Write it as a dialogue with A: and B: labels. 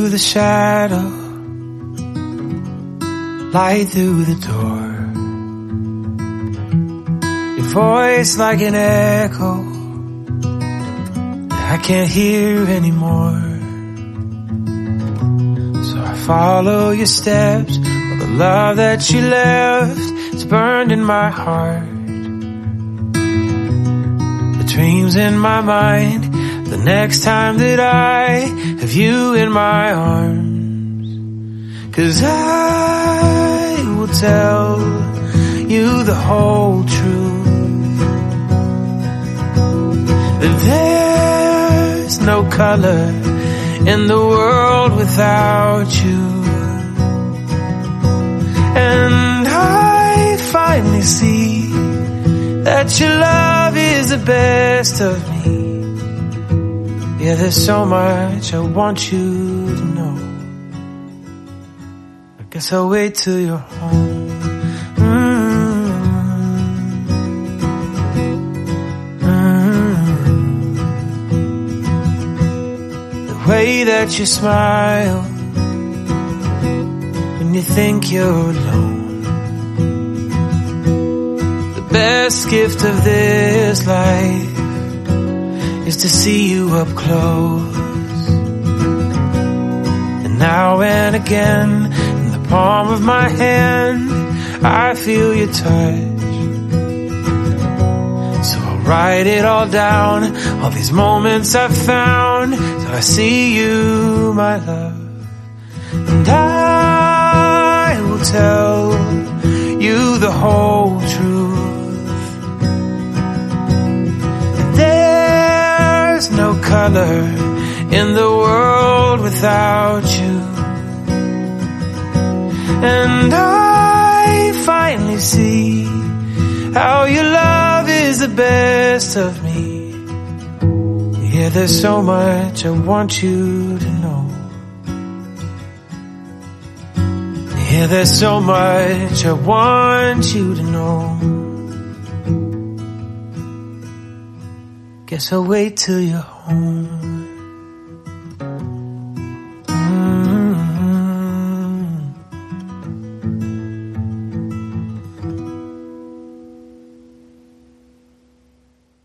A: through the shadow, light through the door. Your voice like an echo that I can't hear anymore. So I follow your steps, for the love that you left is burned in my heart. The dreams in my mind, the next time that I have you in my arms. 'Cause I will tell you the whole truth, that there's no color in the world without you. And I finally see that your love is the best of me. Yeah, there's so much I want you to know. I guess I'll wait till you're home. The way that you smile when you think you're alone. The best gift of this life is to see you up close. And now and again, in the palm of my hand, I feel your touch. So I'll write it all down, all these moments I've found, till I see you, my love. And I will tell you the whole truth. There's no color in the world without you. And I finally see how your love is the best of me. Yeah, there's so much I want you to know. Yeah, there's so much I want you to know. Guess I'll wait till you're home.